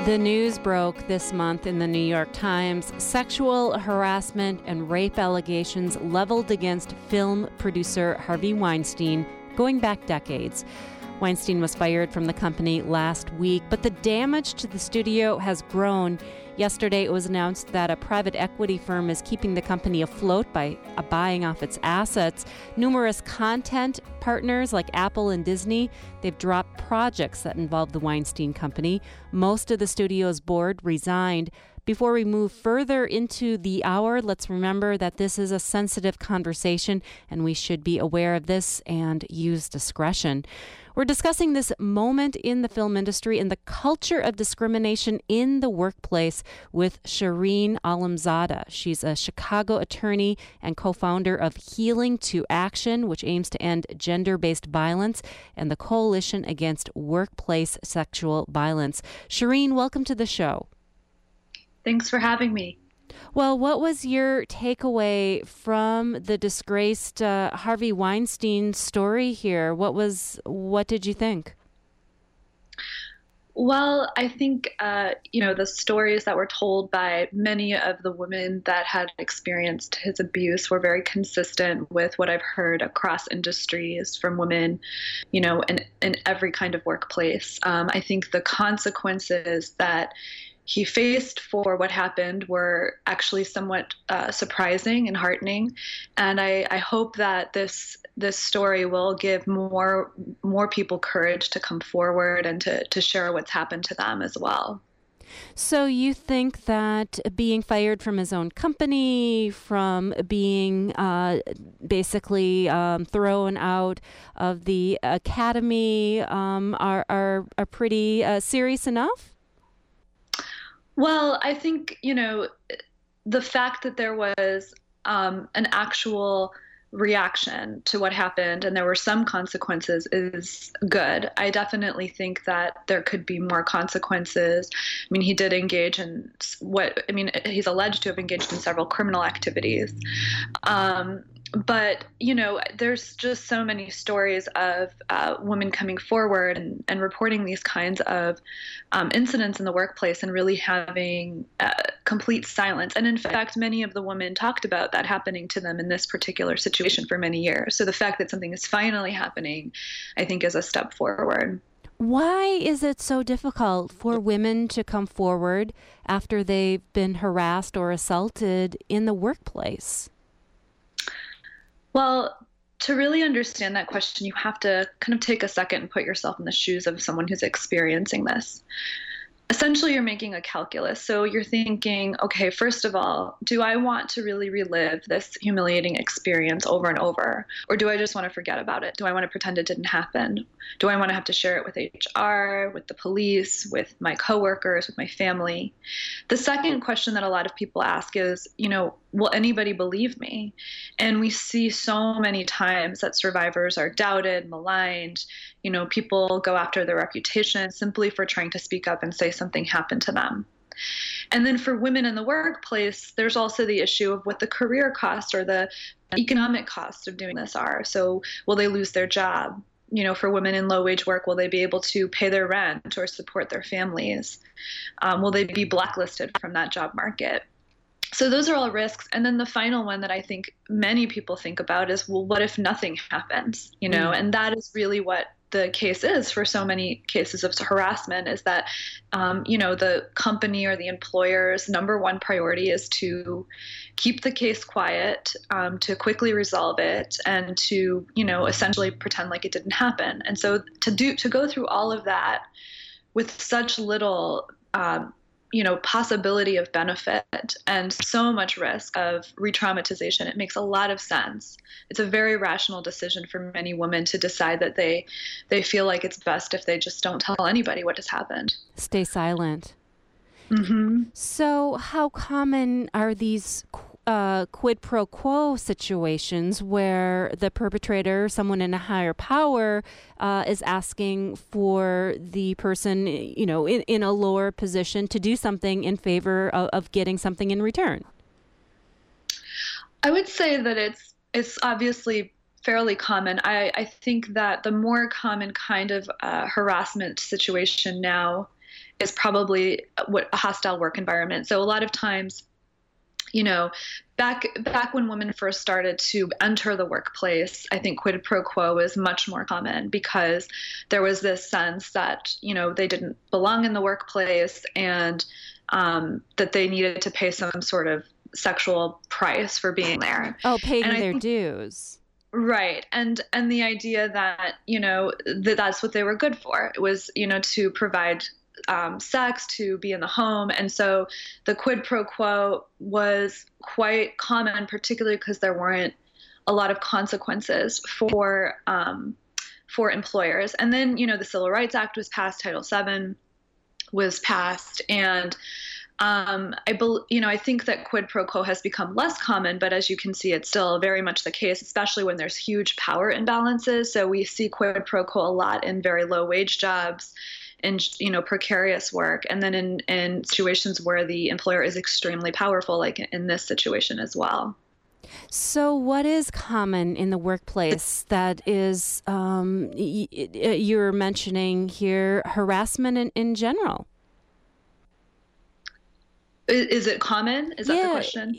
The news broke this month in the New York Times. Sexual harassment and rape allegations leveled against film producer Harvey Weinstein going back decades. Weinstein was fired from the company last week, but the damage to the studio has grown. Yesterday, it was announced that a private equity firm is keeping the company afloat by buying off its assets. Numerous content partners like Apple and Disney, they've dropped projects that involve the Weinstein Company. Most of the studio's board resigned. Before we move further into the hour, let's remember that this is a sensitive conversation and we should be aware of this and use discretion. We're discussing this moment in the film industry and the culture of discrimination in the workplace with Shireen Alamzadeh. She's a Chicago attorney and co-founder of Healing to Action, which aims to end gender-based violence, and the Coalition Against Workplace Sexual Violence. Shireen, welcome to the show. Thanks for having me. Well, what was your takeaway from the disgraced Harvey Weinstein story here? What did you think? Well, I think, the stories that were told by many of the women that had experienced his abuse were very consistent with what I've heard across industries from women, in every kind of workplace. I think the consequences that he faced for what happened were actually somewhat surprising and heartening, and I hope that this story will give more people courage to come forward and to share what's happened to them as well. So you think that being fired from his own company, from being basically thrown out of the academy, are pretty serious enough? Well, I think, the fact that there was an actual reaction to what happened and there were some consequences is good. I definitely think that there could be more consequences. I mean, he did engage in he's alleged to have engaged in several criminal activities. But, there's just so many stories of women coming forward and reporting these kinds of incidents in the workplace and really having complete silence. And in fact, many of the women talked about that happening to them in this particular situation for many years. So the fact that something is finally happening, I think, is a step forward. Why is it so difficult for women to come forward after they've been harassed or assaulted in the workplace? Well, to really understand that question, you have to kind of take a second and put yourself in the shoes of someone who's experiencing this. Essentially, you're making a calculus. So you're thinking, okay, first of all, do I want to really relive this humiliating experience over and over? Or do I just want to forget about it? Do I want to pretend it didn't happen? Do I want to have to share it with HR, with the police, with my coworkers, with my family? The second question that a lot of people ask is, will anybody believe me? And we see so many times that survivors are doubted, maligned. People go after their reputation simply for trying to speak up and say something happened to them. And then for women in the workplace, there's also the issue of what the career cost or the economic cost of doing this are. So will they lose their job? For women in low-wage work, will they be able to pay their rent or support their families? Will they be blacklisted from that job market? So those are all risks. And then the final one that I think many people think about is, well, what if nothing happens? And that is really what the case is for so many cases of harassment, is that, the company or the employer's number one priority is to keep the case quiet, to quickly resolve it, and to, essentially pretend like it didn't happen. And so to go through all of that with such little possibility of benefit and so much risk of re-traumatization, it makes a lot of sense. It's a very rational decision for many women to decide that they feel like it's best if they just don't tell anybody what has happened. Stay silent. Mm-hmm. So how common are these quid pro quo situations where the perpetrator, someone in a higher power, is asking for the person, in a lower position to do something in favor of getting something in return? I would say that it's obviously fairly common. I think that the more common kind of harassment situation now is probably what a hostile work environment. So a lot of times, back when women first started to enter the workplace, I think quid pro quo was much more common because there was this sense that, they didn't belong in the workplace and that they needed to pay some sort of sexual price for being there. Oh, paying their dues. Right. And the idea that, that's what they were good for. It was, to provide sex, to be in the home. And so the quid pro quo was quite common, particularly because there weren't a lot of consequences for employers. And then, the Civil Rights Act was passed, Title VII was passed, and I think that quid pro quo has become less common, but as you can see, it's still very much the case, especially when there's huge power imbalances. So we see quid pro quo a lot in very low wage jobs, in precarious work, and then in situations where the employer is extremely powerful, like in this situation as well. So what is common in the workplace that is, you're mentioning here, harassment in general? Is it common? Is that the question?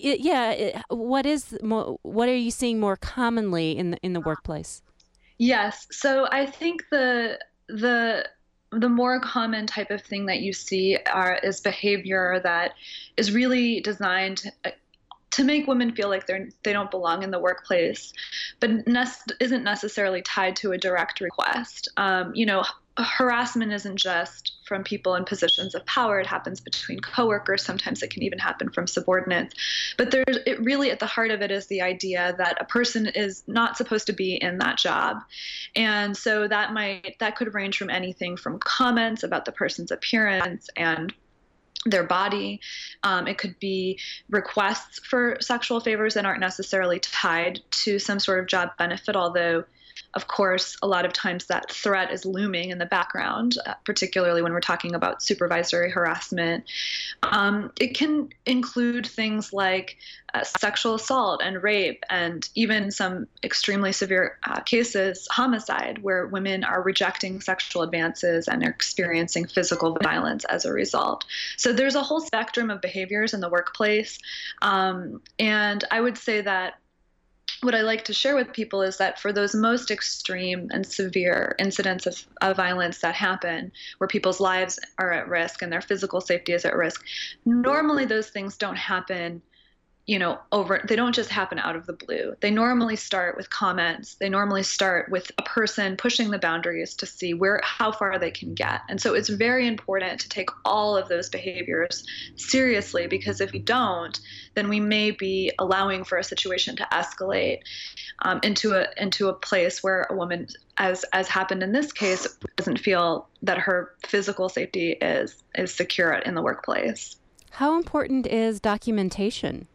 What are you seeing more commonly in the workplace? Yes. So I think the more common type of thing that you see is behavior that is really designed to make women feel like they don't belong in the workplace, but isn't necessarily tied to a direct request. Harassment isn't just from people in positions of power. It happens between coworkers. Sometimes it can even happen from subordinates. But it really at the heart of it is the idea that a person is not supposed to be in that job. And so that could range from anything from comments about the person's appearance and their body. It could be requests for sexual favors that aren't necessarily tied to some sort of job benefit, although of course, a lot of times that threat is looming in the background, particularly when we're talking about supervisory harassment. It can include things like sexual assault and rape, and even some extremely severe cases, homicide, where women are rejecting sexual advances and are experiencing physical violence as a result. So there's a whole spectrum of behaviors in the workplace. And I would say that what I like to share with people is that for those most extreme and severe incidents of violence that happen, where people's lives are at risk and their physical safety is at risk, normally those things don't happen, they don't just happen out of the blue. They normally start with comments. They normally start with a person pushing the boundaries to see how far they can get. And so it's very important to take all of those behaviors seriously, because if we don't, then we may be allowing for a situation to escalate into a place where a woman, as happened in this case, doesn't feel that her physical safety is secure in the workplace. How important is documentation?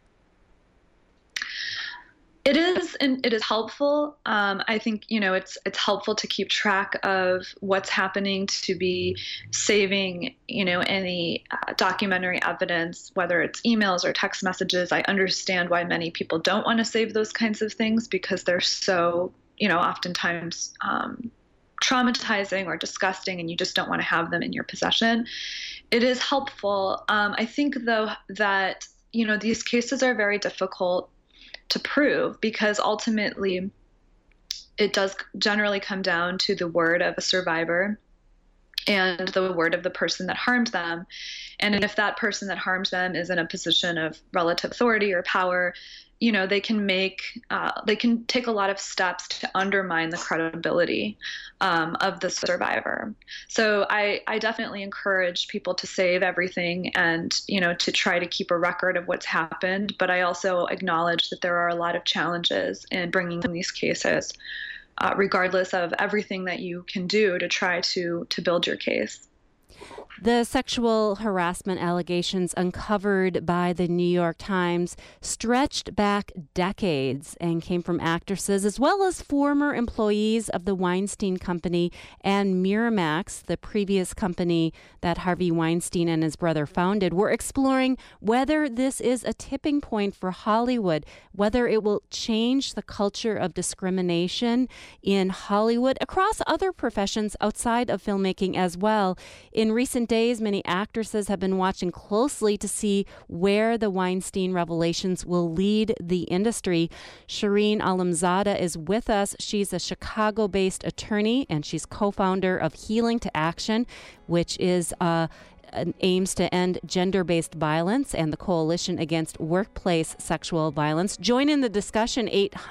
It is, and it is helpful. I think, it's helpful to keep track of what's happening, to be saving, any documentary evidence, whether it's emails or text messages. I understand why many people don't want to save those kinds of things, because they're so, oftentimes traumatizing or disgusting, and you just don't want to have them in your possession. It is helpful. I think, though, that, these cases are very difficult to prove, because ultimately it does generally come down to the word of a survivor and the word of the person that harmed them. And if that person that harmed them is in a position of relative authority or power, they can take a lot of steps to undermine the credibility of the survivor. So I definitely encourage people to save everything and, to try to keep a record of what's happened. But I also acknowledge that there are a lot of challenges in bringing these cases, regardless of everything that you can do to try to build your case. The sexual harassment allegations uncovered by the New York Times stretched back decades and came from actresses as well as former employees of the Weinstein Company and Miramax, the previous company that Harvey Weinstein and his brother founded. We're exploring whether this is a tipping point for Hollywood, whether it will change the culture of discrimination in Hollywood across other professions outside of filmmaking as well. In recent days, many actresses have been watching closely to see where the Weinstein revelations will lead the industry. Shireen Alamzadeh is with us. She's a Chicago-based attorney, and she's co-founder of Healing to Action, which is aims to end gender-based violence and the Coalition Against Workplace Sexual Violence. Join in the discussion,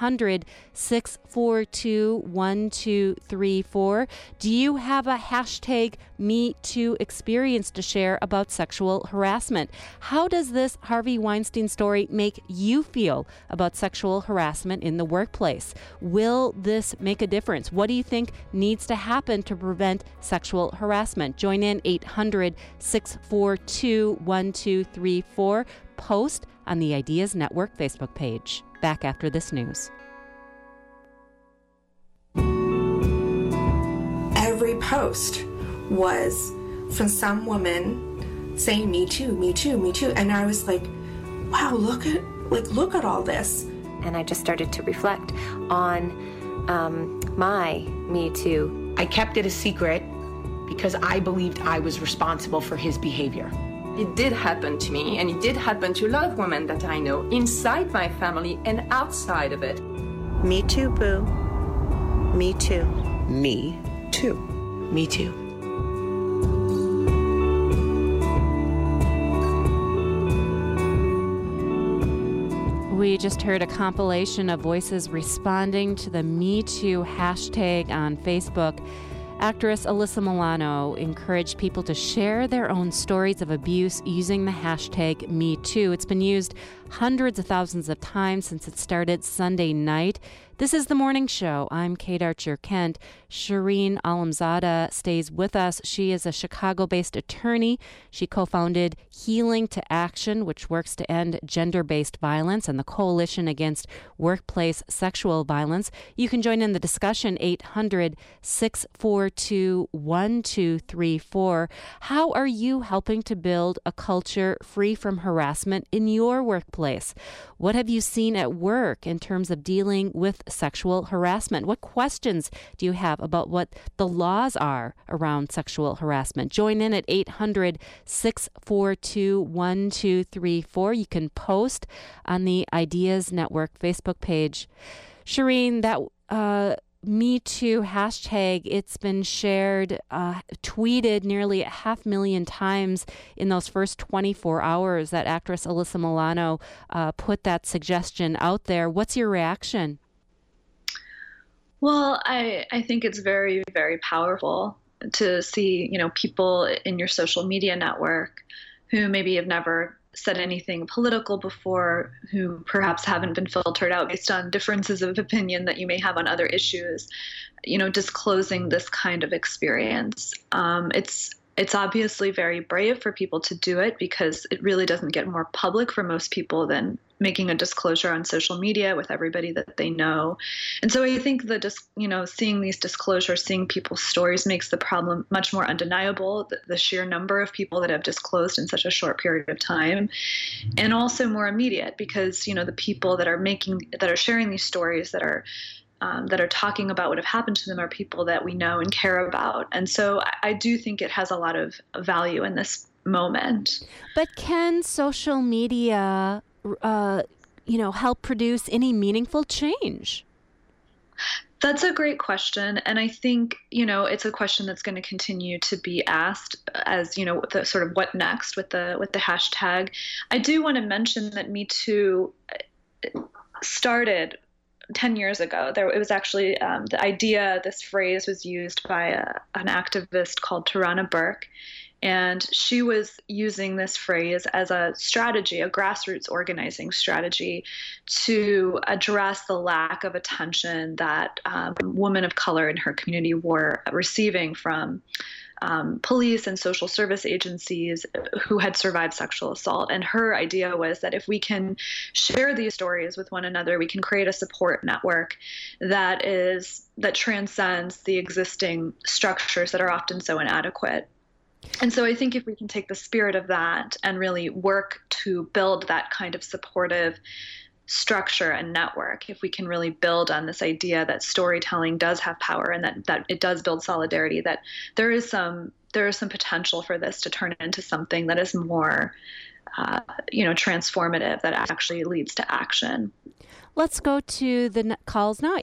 800-642-1234. Do you have a hashtag #MeToo experience to share about sexual harassment? How does this Harvey Weinstein story make you feel about sexual harassment in the workplace? Will this make a difference? What do you think needs to happen to prevent sexual harassment? Join in, 800-642-1234. Post on the Ideas Network Facebook page. Back after this news. Every post was from some woman saying me too, me too, me too. And I was like, wow, look at all this. And I just started to reflect on my Me Too. I kept it a secret because I believed I was responsible for his behavior. It did happen to me, and it did happen to a lot of women that I know, inside my family and outside of it. Me too, boo. Me too. Me too. Me too. We just heard a compilation of voices responding to the Me Too hashtag on Facebook. Actress Alyssa Milano encouraged people to share their own stories of abuse using the hashtag #MeToo. It's been used hundreds of thousands of times since it started Sunday night. This is The Morning Show. I'm Kate Archer-Kent. Shireen Alamzadeh stays with us. She is a Chicago-based attorney. She co-founded Healing to Action, which works to end gender-based violence, and the Coalition Against Workplace Sexual Violence. You can join in the discussion, 800-642-1234. How are you helping to build a culture free from harassment in your workplace? What have you seen at work in terms of dealing with sexual harassment? What questions do you have about what the laws are around sexual harassment? Join in at 800-642-1234. You can post on the Ideas Network Facebook page. Shireen, that Me Too hashtag, it's been shared, tweeted nearly 500,000 times in those first 24 hours that actress Alyssa Milano put that suggestion out there. What's your reaction? Well, I think it's very, very powerful to see, people in your social media network who maybe have never said anything political before, who perhaps haven't been filtered out based on differences of opinion that you may have on other issues, disclosing this kind of experience. It's obviously very brave for people to do it because it really doesn't get more public for most people than making a disclosure on social media with everybody that they know. And so I think that seeing these disclosures, seeing people's stories makes the problem much more undeniable, the sheer number of people that have disclosed in such a short period of time, and also more immediate because, the people that are sharing these stories that are talking about what have happened to them are people that we know and care about. And so I do think it has a lot of value in this moment. But can social media help produce any meaningful change? That's a great question. And I think, it's a question that's going to continue to be asked as, the sort of what next with the hashtag. I do want to mention that Me Too started 10 years ago. It was actually the idea, this phrase was used by an activist called Tarana Burke. And she was using this phrase as a strategy, a grassroots organizing strategy to address the lack of attention that women of color in her community were receiving from police and social service agencies who had survived sexual assault. And her idea was that if we can share these stories with one another, we can create a support network that transcends the existing structures that are often so inadequate. And so I think if we can take the spirit of that and really work to build that kind of supportive structure and network, if we can really build on this idea that storytelling does have power and that it does build solidarity, that there is some potential for this to turn into something that is more transformative, that actually leads to action. Let's go to the calls now,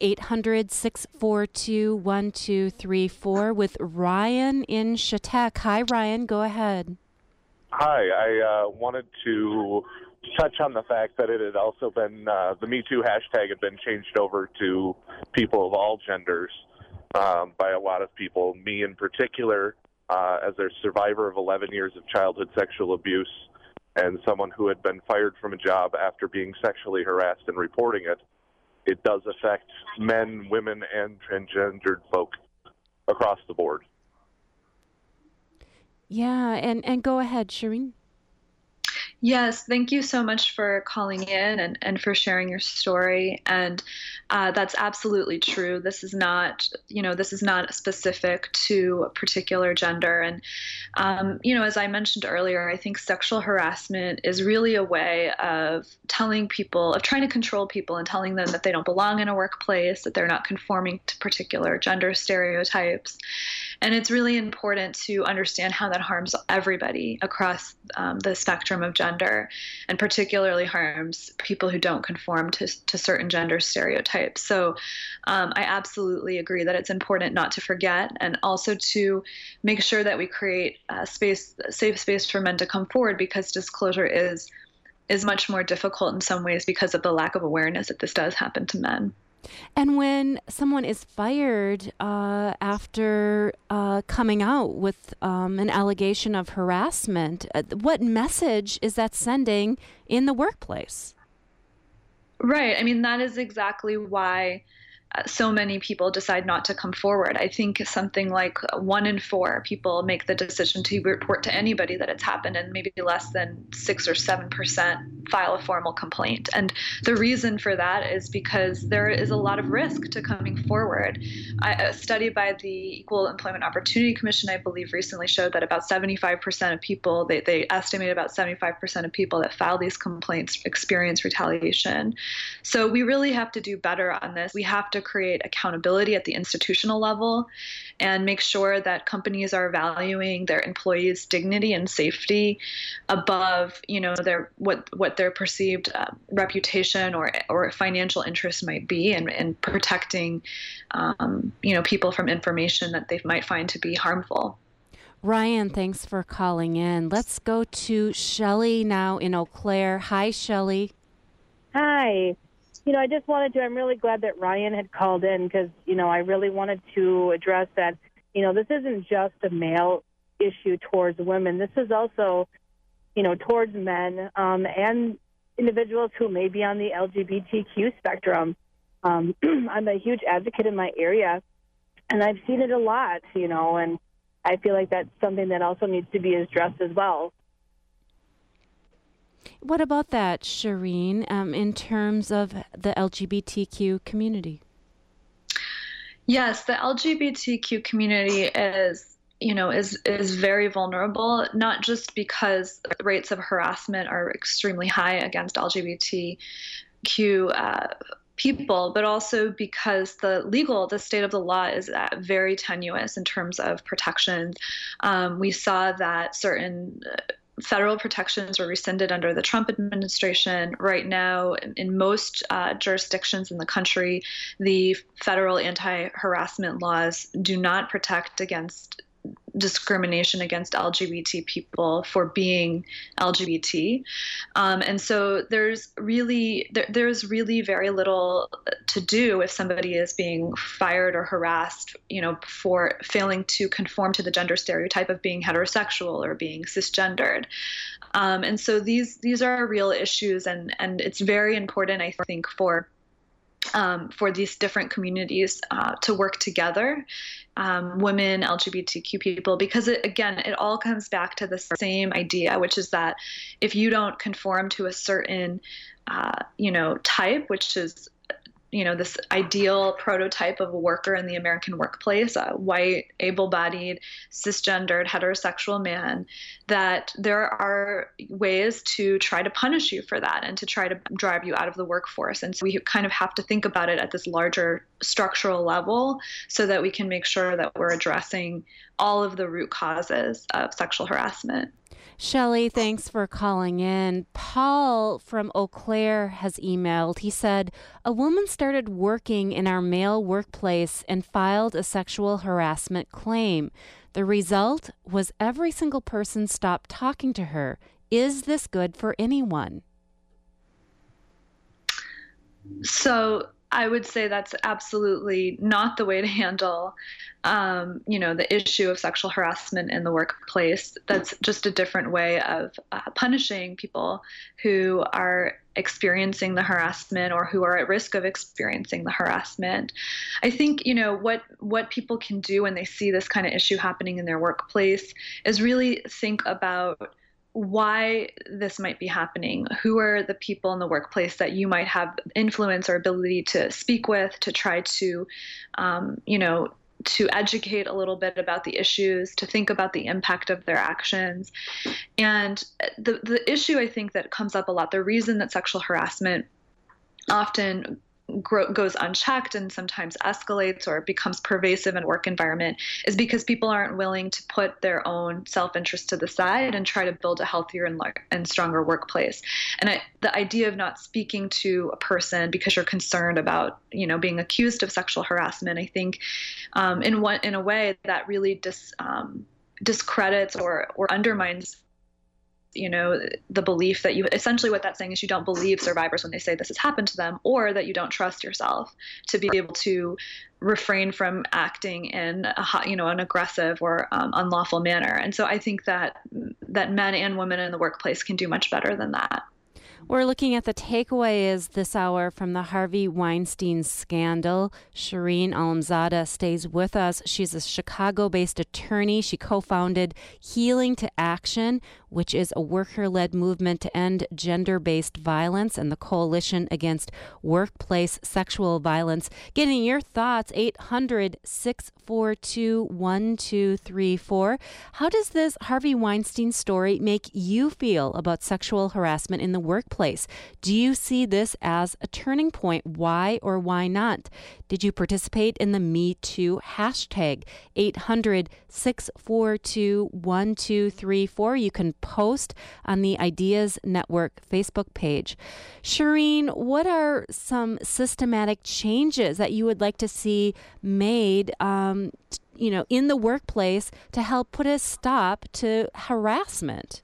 800-642-1234 with Ryan in Chautauqua. Hi, Ryan. Go ahead. Hi. I wanted to touch on the fact that it had also been, the Me Too hashtag had been changed over to people of all genders by a lot of people, me in particular, as a survivor of 11 years of childhood sexual abuse and someone who had been fired from a job after being sexually harassed and reporting it. It does affect men, women, and transgendered folk across the board. Yeah, and go ahead, Shireen. Yes, thank you so much for calling in and for sharing your story. And that's absolutely true. This is not specific to a particular gender. And, as I mentioned earlier, I think sexual harassment is really a way of trying to control people and telling them that they don't belong in a workplace, that they're not conforming to particular gender stereotypes. And it's really important to understand how that harms everybody across the spectrum of gender, and particularly harms people who don't conform to certain gender stereotypes. So I absolutely agree that it's important not to forget, and also to make sure that we create a safe space for men to come forward, because disclosure is much more difficult in some ways because of the lack of awareness that this does happen to men. And when someone is fired after coming out with an allegation of harassment, what message is that sending in the workplace? Right. I mean, that is exactly why so many people decide not to come forward. I think something like 1 in 4 people make the decision to report to anybody that it's happened, and maybe less than 6 or 7% file a formal complaint. And the reason for that is because there is a lot of risk to coming forward. A study by the Equal Employment Opportunity Commission, I believe, recently showed that about 75% of people, they estimate about 75% of people that file these complaints experience retaliation. So we really have to do better on this. We have to create accountability at the institutional level and make sure that companies are valuing their employees' dignity and safety above, what their perceived reputation or financial interest might be, and protecting, people from information that they might find to be harmful. Ryan, thanks for calling in. Let's go to Shelley now in Eau Claire. Hi, Shelley. Hi. I'm really glad that Ryan had called in, because, I really wanted to address that, this isn't just a male issue towards women. This is also, towards men and individuals who may be on the LGBTQ spectrum. I'm a huge advocate in my area, and I've seen it a lot, and I feel like that's something that also needs to be addressed as well. What about that, Shireen, in terms of the LGBTQ community? Yes, the LGBTQ community is very vulnerable, not just because rates of harassment are extremely high against LGBTQ people, but also because the state of the law is very tenuous in terms of protections. We saw that certain federal protections were rescinded under the Trump administration. Right now, in most jurisdictions in the country, the federal anti-harassment laws do not protect against discrimination against LGBT people for being LGBT. And so there's really very little to do if somebody is being fired or harassed, for failing to conform to the gender stereotype of being heterosexual or being cisgendered. And so these are real issues, and it's very important, I think, for these different communities to work together, women, LGBTQ people, because it all comes back to the same idea, which is that if you don't conform to a certain, type, which is this ideal prototype of a worker in the American workplace, a white, able-bodied, cisgendered, heterosexual man, that there are ways to try to punish you for that and to try to drive you out of the workforce. And so we kind of have to think about it at this larger structural level so that we can make sure that we're addressing all of the root causes of sexual harassment. Shelley, thanks for calling in. Paul from Eau Claire has emailed. He said, a woman started working in our male workplace and filed a sexual harassment claim. The result was every single person stopped talking to her. Is this good for anyone? So I would say that's absolutely not the way to handle, the issue of sexual harassment in the workplace. That's just a different way of punishing people who are experiencing the harassment or who are at risk of experiencing the harassment. I think, what people can do when they see this kind of issue happening in their workplace is really think about why this might be happening. Who are the people in the workplace that you might have influence or ability to speak with, to try to, to educate a little bit about the issues, to think about the impact of their actions. And the issue I think that comes up a lot, the reason that sexual harassment often goes unchecked and sometimes escalates or becomes pervasive in a work environment is because people aren't willing to put their own self-interest to the side and try to build a healthier and stronger workplace. And the idea of not speaking to a person because you're concerned about, being accused of sexual harassment, I think in a way that really discredits or undermines the belief that essentially what that's saying is you don't believe survivors when they say this has happened to them, or that you don't trust yourself to be able to refrain from acting in an aggressive or unlawful manner. And so I think that men and women in the workplace can do much better than that. We're looking at the takeaways this hour from the Harvey Weinstein scandal. Shireen Alamzada stays with us. She's a Chicago-based attorney. She co-founded Healing to Action, which is a worker-led movement to end gender-based violence and the Coalition Against Workplace Sexual Violence. Getting your thoughts, 800-642-1234. How does this Harvey Weinstein story make you feel about sexual harassment in the workplace? Do you see this as a turning point? Why or why not? Did you participate in the Me Too hashtag? 800-642-1234. You can post on the Ideas Network Facebook page. Shireen, what are some systematic changes that you would like to see made in the workplace to help put a stop to harassment?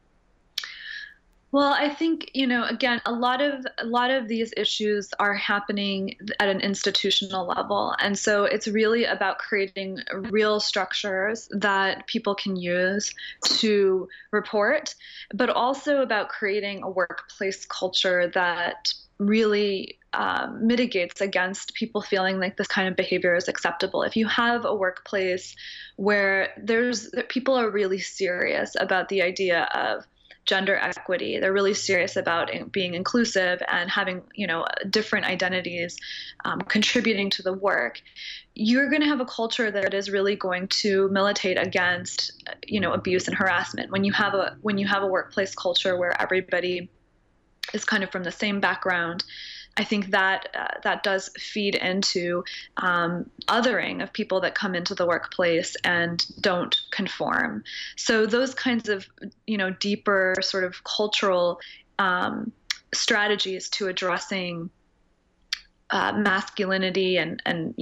Well, I think, again, a lot of these issues are happening at an institutional level. And so it's really about creating real structures that people can use to report, but also about creating a workplace culture that really mitigates against people feeling like this kind of behavior is acceptable. If you have a workplace where people are really serious about the idea of gender equity, they're really serious about being inclusive and having, different identities contributing to the work, you're going to have a culture that is really going to militate against, abuse and harassment. When you have a workplace culture where everybody is kind of from the same background, I think that does feed into othering of people that come into the workplace and don't conform. So those kinds of, deeper sort of cultural strategies to addressing masculinity and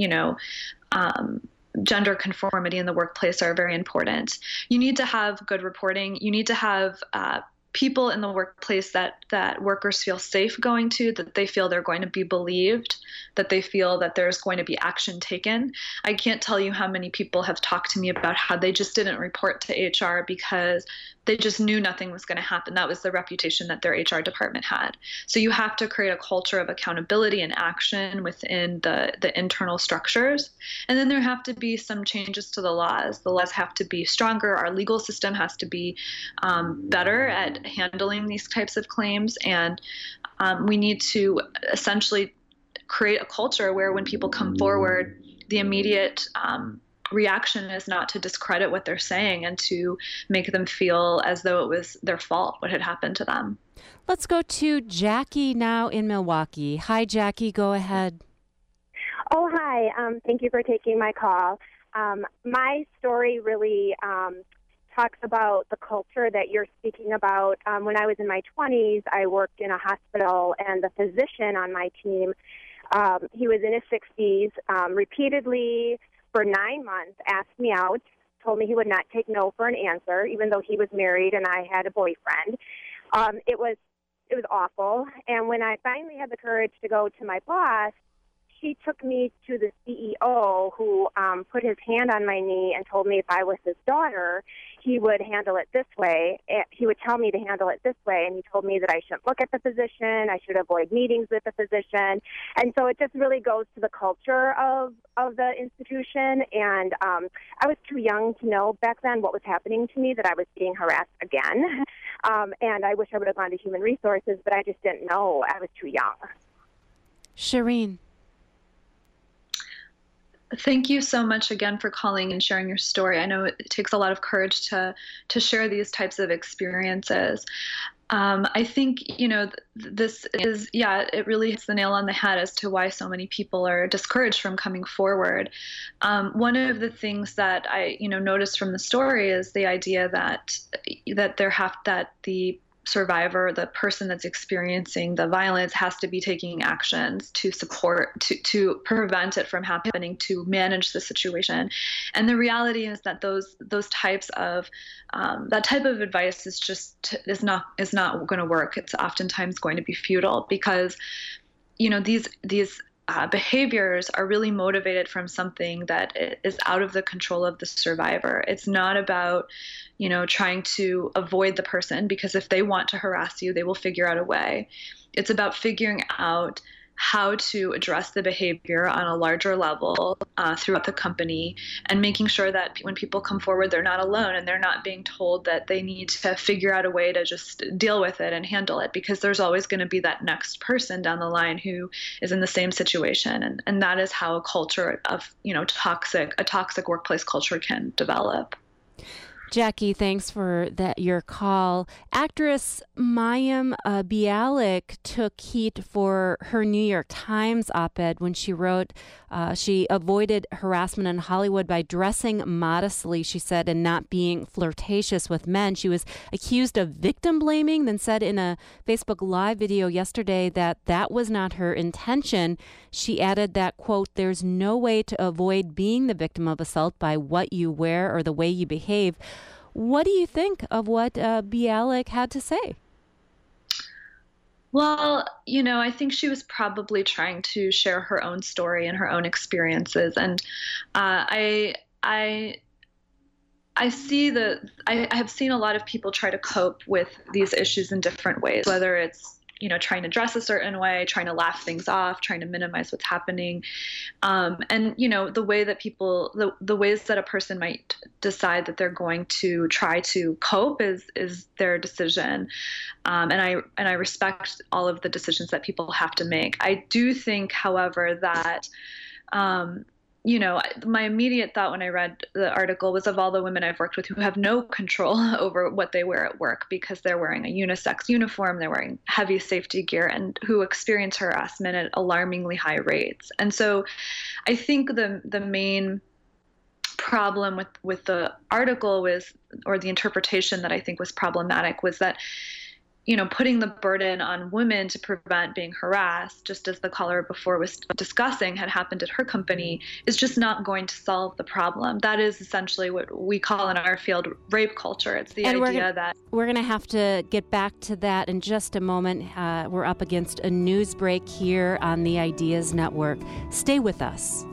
gender conformity in the workplace are very important. You need to have good reporting. You need to have people in the workplace that workers feel safe going to, that they feel they're going to be believed, that they feel that there's going to be action taken. I can't tell you how many people have talked to me about how they just didn't report to HR because they just knew nothing was going to happen. That was the reputation that their HR department had. So you have to create a culture of accountability and action within the internal structures. And then there have to be some changes to the laws. The laws have to be stronger. Our legal system has to be better at handling these types of claims. And we need to essentially create a culture where when people come forward, the immediate reaction is not to discredit what they're saying and to make them feel as though it was their fault what had happened to them. Let's go to Jackie now in Milwaukee. Hi, Jackie. Go ahead. Oh, hi. Thank you for taking my call. My story really talks about the culture that you're speaking about. When I was in my 20s, I worked in a hospital, and the physician on my team, he was in his 60s, repeatedly for 9 months asked me out, told me he would not take no for an answer, even though he was married and I had a boyfriend. It was awful. And when I finally had the courage to go to my boss, she took me to the CEO, who put his hand on my knee and told me if I was his daughter, he would handle it this way. He would tell me to handle it this way, and he told me that I shouldn't look at the physician, I should avoid meetings with the physician. And so it just really goes to the culture of the institution. And I was too young to know back then what was happening to me, that I was being harassed again. And I wish I would have gone to Human Resources, but I just didn't know. I was too young. Shireen. Thank you so much again for calling and sharing your story. I know it takes a lot of courage to share these types of experiences. I think, this is, it really hits the nail on the head as to why so many people are discouraged from coming forward. One of the things that I, noticed from the story is the idea that the survivor, the person that's experiencing the violence, has to be taking actions to support, to prevent it from happening, to manage the situation. And the reality is that those types of that type of advice is not going to work. It's oftentimes going to be futile, because these behaviors are really motivated from something that is out of the control of the survivor. It's not about trying to avoid the person, because if they want to harass you, they will figure out a way. It's about figuring out how to address the behavior on a larger level throughout the company, and making sure that when people come forward, they're not alone and they're not being told that they need to figure out a way to just deal with it and handle it, because there's always going to be that next person down the line who is in the same situation. And that is how a culture of, a toxic workplace culture can develop. Jackie, thanks for your call. Actress Mayim Bialik took heat for her New York Times op-ed when she wrote she avoided harassment in Hollywood by dressing modestly, she said, and not being flirtatious with men. She was accused of victim blaming, then said in a Facebook Live video yesterday that was not her intention. She added that, quote, "There's no way to avoid being the victim of assault by what you wear or the way you behave." What do you think of what Bialik had to say? Well, I think she was probably trying to share her own story and her own experiences. And I have seen a lot of people try to cope with these issues in different ways, whether it's trying to dress a certain way, trying to laugh things off, trying to minimize what's happening. And, the way that the ways that a person might decide that they're going to try to cope is their decision. And I respect all of the decisions that people have to make. I do think, however, that, my immediate thought when I read the article was of all the women I've worked with who have no control over what they wear at work, because they're wearing a unisex uniform, they're wearing heavy safety gear, and who experience harassment at alarmingly high rates. And so I think the main problem with the article or the interpretation that I think was problematic, was that putting the burden on women to prevent being harassed, just as the caller before was discussing had happened at her company, is just not going to solve the problem. That is essentially what we call in our field rape culture. It's the idea that... We're going to have to get back to that in just a moment. We're up against a news break here on the Ideas Network. Stay with us.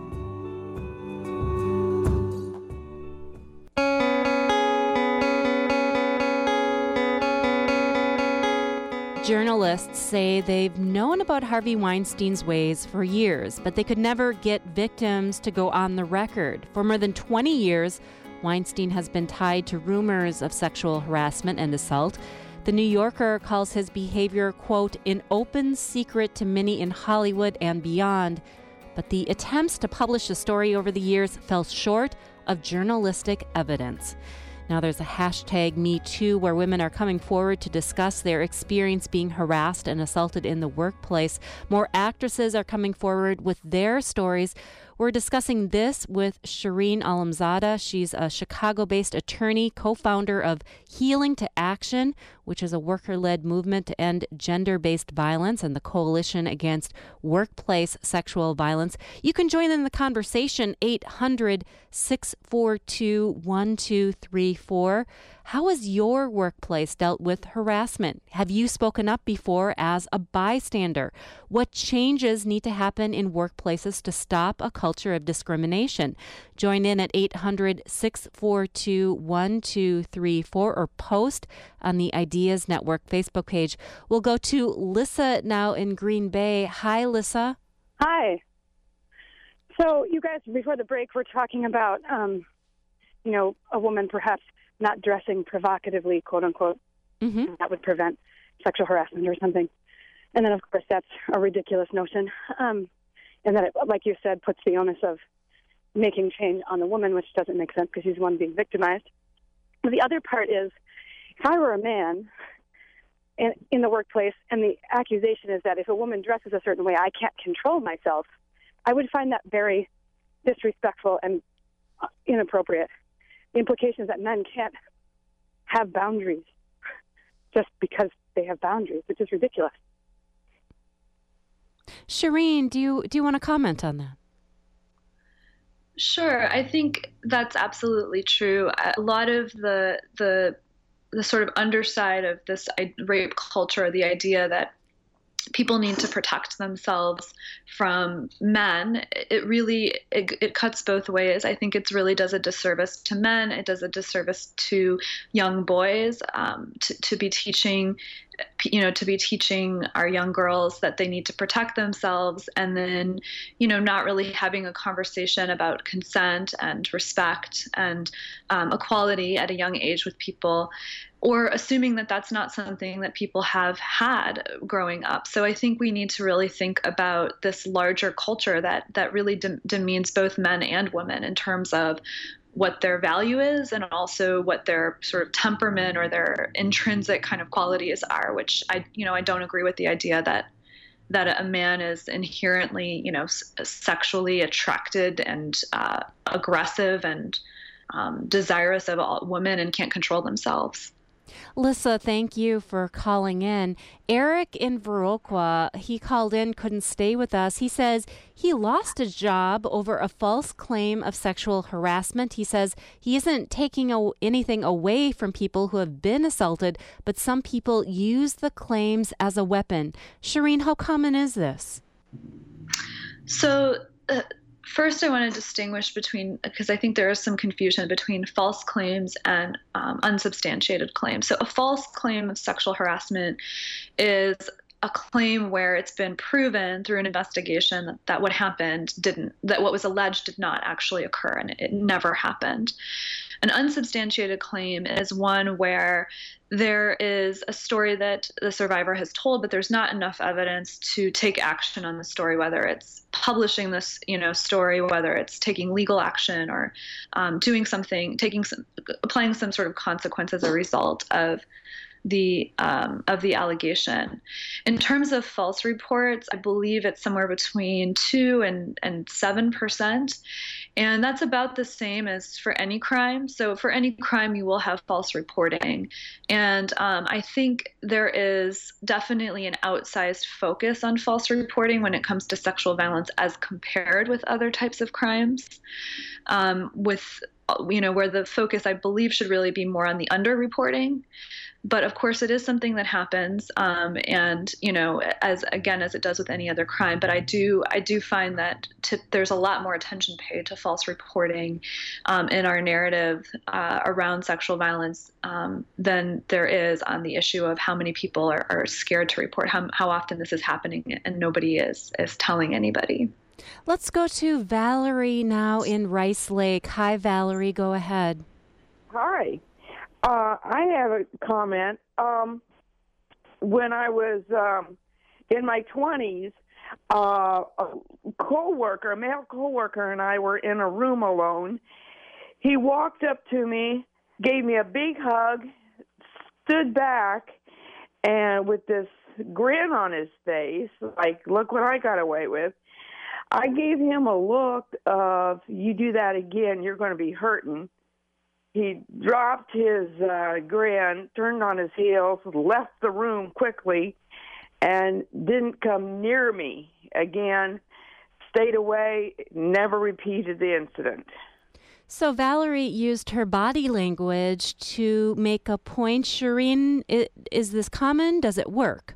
Journalists say they've known about Harvey Weinstein's ways for years, but they could never get victims to go on the record. For more than 20 years, Weinstein has been tied to rumors of sexual harassment and assault. The New Yorker calls his behavior, quote, an open secret to many in Hollywood and beyond. But the attempts to publish the story over the years fell short of journalistic evidence. Now there's a hashtag #MeToo where women are coming forward to discuss their experience being harassed and assaulted in the workplace. More actresses are coming forward with their stories. We're discussing this with Shireen Alamzada. She's a Chicago-based attorney, co-founder of Healing to Action, which is a worker-led movement to end gender-based violence and the Coalition Against Workplace Sexual Violence. You can join in the conversation, 800-642-1234. How has your workplace dealt with harassment? Have you spoken up before as a bystander? What changes need to happen in workplaces to stop a culture of discrimination? Join in at 800-642-1234 or post on the Ideas Network Facebook page. We'll go to Lissa now in Green Bay. Hi, Lissa. Hi. So you guys, before the break, were talking about, a woman perhaps not dressing provocatively, quote unquote, that would prevent sexual harassment or something. And then, of course, that's a ridiculous notion. And that, it, like you said, puts the onus of making change on the woman, which doesn't make sense because she's the one being victimized. But the other part is, if I were a man in the workplace and the accusation is that if a woman dresses a certain way, I can't control myself, I would find that very disrespectful and inappropriate. The implication is that men can't have boundaries just because they have boundaries, which is ridiculous. Shireen, do you want to comment on that? Sure. I think that's absolutely true. A lot of the sort of underside of this rape culture, the idea that people need to protect themselves from men, it cuts both ways. I think it really does a disservice to men. It does a disservice to young boys to be teaching our young girls that they need to protect themselves, and then, not really having a conversation about consent and respect and equality at a young age with people, or assuming that that's not something that people have had growing up. So I think we need to really think about this larger culture that really demeans both men and women in terms of what their value is and also what their sort of temperament or their intrinsic kind of qualities are, which I don't agree with the idea that a man is inherently, sexually attracted and aggressive and desirous of all women and can't control themselves. Lissa, thank you for calling in. Eric in Viroqua, he called in, couldn't stay with us. He says he lost a job over a false claim of sexual harassment. He says he isn't taking anything away from people who have been assaulted, but some people use the claims as a weapon. Shireen, how common is this? So, first, I want to distinguish between, because I think there is some confusion between false claims and unsubstantiated claims. So a false claim of sexual harassment is a claim where it's been proven through an investigation that what happened that what was alleged did not actually occur and it never happened. An unsubstantiated claim is one where there is a story that the survivor has told, but there's not enough evidence to take action on the story, whether it's publishing this, story, whether it's taking legal action or doing something, applying some sort of consequence as a result of the allegation. In terms of false reports, I believe it's somewhere between 2 and 7%. And that's about the same as for any crime. So for any crime, you will have false reporting. And I think there is definitely an outsized focus on false reporting when it comes to sexual violence as compared with other types of crimes, where the focus, I believe, should really be more on the underreporting. But of course, it is something that happens, and as it does with any other crime. But I do find that there's a lot more attention paid to false reporting in our narrative around sexual violence than there is on the issue of how many people are scared to report how often this is happening, and nobody is telling anybody. Let's go to Valerie now in Rice Lake. Hi, Valerie. Go ahead. Hi. I have a comment. when I was in my 20s, a coworker, a male coworker, and I were in a room alone. He walked up to me, gave me a big hug, stood back, and with this grin on his face, like, look what I got away with. I gave him a look of, you do that again, you're going to be hurting. He dropped his grin, turned on his heels, left the room quickly, and didn't come near me again, stayed away, never repeated the incident. So Valerie used her body language to make a point. Shireen, is this common? Does it work?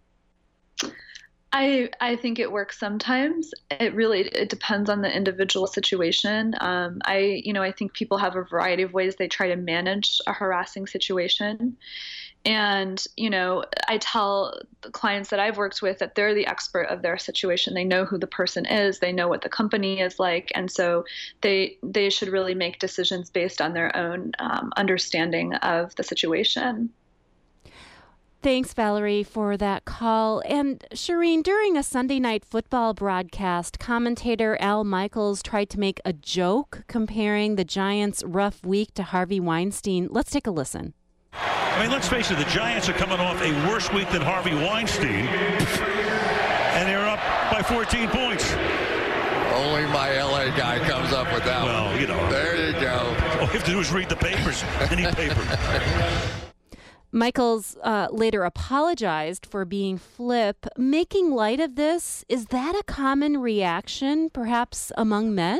I think it works sometimes. It depends on the individual situation. I think people have a variety of ways they try to manage a harassing situation. And, I tell the clients that I've worked with that they're the expert of their situation. They know who the person is. They know what the company is like. And so they should really make decisions based on their own understanding of the situation. Thanks, Valerie, for that call. And Shireen, during a Sunday night football broadcast, commentator Al Michaels tried to make a joke comparing the Giants' rough week to Harvey Weinstein. Let's take a listen. I mean, let's face it, the Giants are coming off a worse week than Harvey Weinstein, and they're up by 14 points. Only my LA guy comes up with that one. Well, There you go. All you have to do is read the papers, any paper. Michaels later apologized for being flip. Making light of this, is that a common reaction, perhaps among men?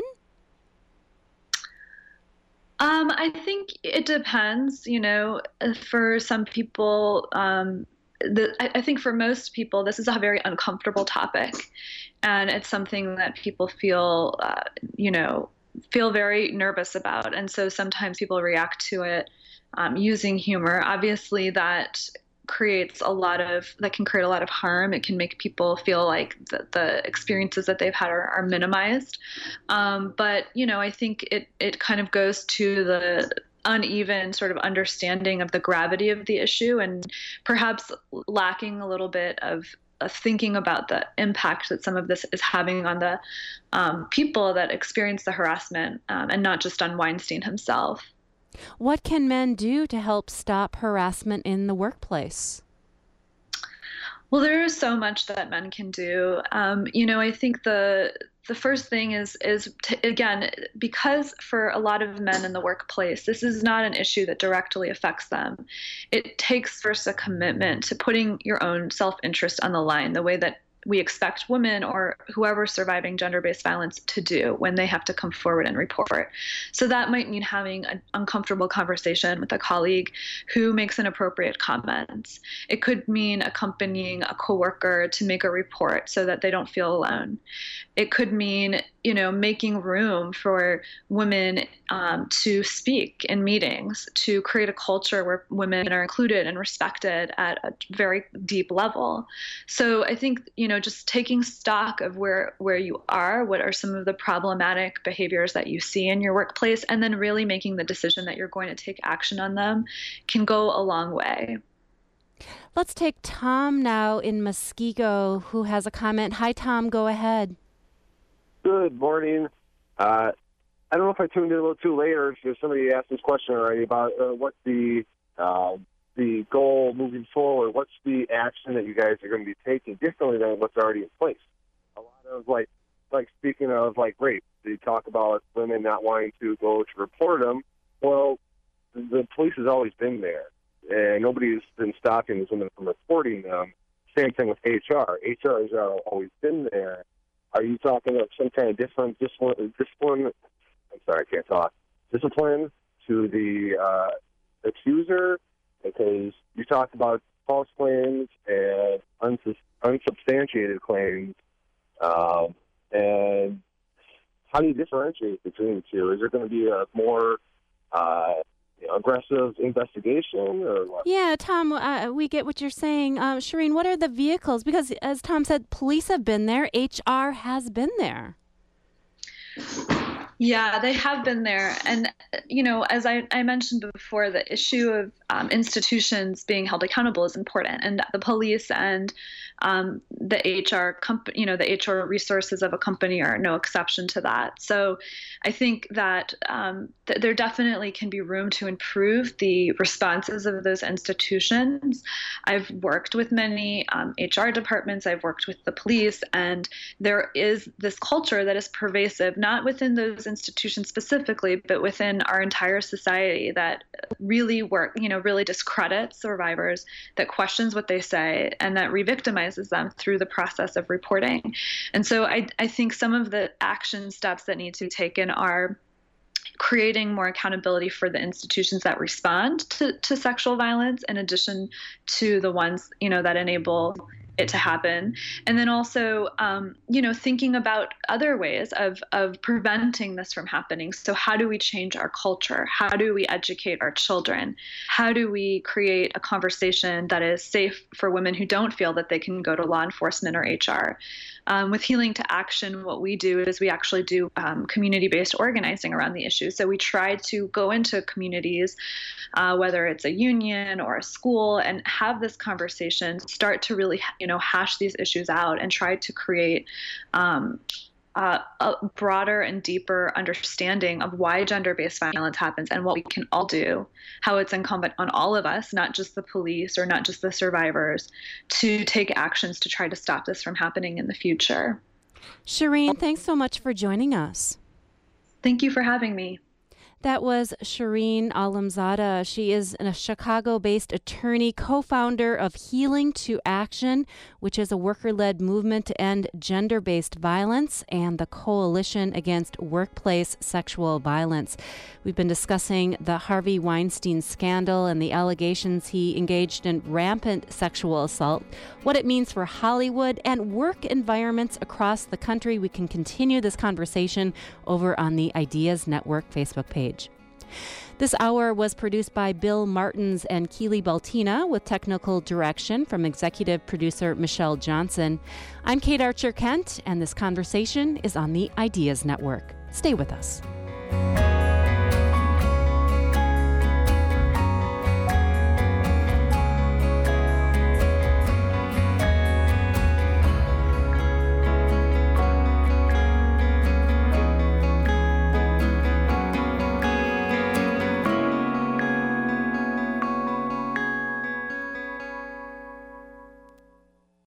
I think it depends. For some people, I think for most people, this is a very uncomfortable topic, and it's something that people feel very nervous about, and so sometimes people react to it using humor. Obviously, that can create a lot of harm. It can make people feel like the experiences that they've had are minimized. But I think it kind of goes to the uneven sort of understanding of the gravity of the issue, and perhaps lacking a little bit of thinking about the impact that some of this is having on the people that experience the harassment, and not just on Weinstein himself. What can men do to help stop harassment in the workplace? Well, there is so much that men can do. I think the first thing is again, because for a lot of men in the workplace, this is not an issue that directly affects them. It takes first a commitment to putting your own self-interest on the line, the way that we expect women or whoever's surviving gender-based violence to do when they have to come forward and report. So that might mean having an uncomfortable conversation with a colleague who makes inappropriate comments. It could mean accompanying a coworker to make a report so that they don't feel alone. It could mean, making room for women to speak in meetings, to create a culture where women are included and respected at a very deep level. So I think, just taking stock of where you are, what are some of the problematic behaviors that you see in your workplace, and then really making the decision that you're going to take action on them can go a long way. Let's take Tom now in Muskego, who has a comment. Hi, Tom. Go ahead. Good morning. I don't know if I tuned in a little too late or if somebody asked this question already about what's the goal moving forward. What's the action that you guys are going to be taking differently than what's already in place? A lot of like speaking of rape, they talk about women not wanting to go to report them. Well, the police has always been there, and nobody's been stopping these women from reporting them. Same thing with HR. HR has always been there. Are you talking about some kind of different discipline? I'm sorry, I can't talk. Discipline to the accuser, because you talked about false claims and unsubstantiated claims. And how do you differentiate between the two? Is there going to be a more aggressive investigation or what? Yeah, Tom, we get what you're saying. Shireen, what are the vehicles? Because as Tom said, police have been there. HR has been there. Yeah, they have been there. And, as I mentioned before, the issue institutions being held accountable is important, and the police and the HR the HR resources of a company are no exception to that. So I think that there definitely can be room to improve the responses of those institutions. I've worked with many HR departments, I've worked with the police, and there is this culture that is pervasive, not within those institutions specifically, but within our entire society, that really really discredits survivors, that questions what they say, and that re-victimizes them through the process of reporting. And so I think some of the action steps that need to be taken are creating more accountability for the institutions that respond to sexual violence, in addition to the ones, that enable it to happen. And then also, thinking about other ways of preventing this from happening. So how do we change our culture? How do we educate our children? How do we create a conversation that is safe for women who don't feel that they can go to law enforcement or HR? With Healing to Action, what we do is we actually do community-based organizing around the issue. So we try to go into communities, whether it's a union or a school, and have this conversation, start to really, hash these issues out and try to create a broader and deeper understanding of why gender-based violence happens and what we can all do, how it's incumbent on all of us, not just the police or not just the survivors, to take actions to try to stop this from happening in the future. Shireen, thanks so much for joining us. Thank you for having me. That was Shireen Alamzadeh. She is a Chicago-based attorney, co-founder of Healing to Action, which is a worker-led movement to end gender-based violence, and the Coalition Against Workplace Sexual Violence. We've been discussing the Harvey Weinstein scandal and the allegations he engaged in rampant sexual assault, what it means for Hollywood and work environments across the country. We can continue this conversation over on the Ideas Network Facebook page. This hour was produced by Bill Martins and Keely Baltina, with technical direction from executive producer Michelle Johnson. I'm Kate Archer-Kent, and this conversation is on the Ideas Network. Stay with us.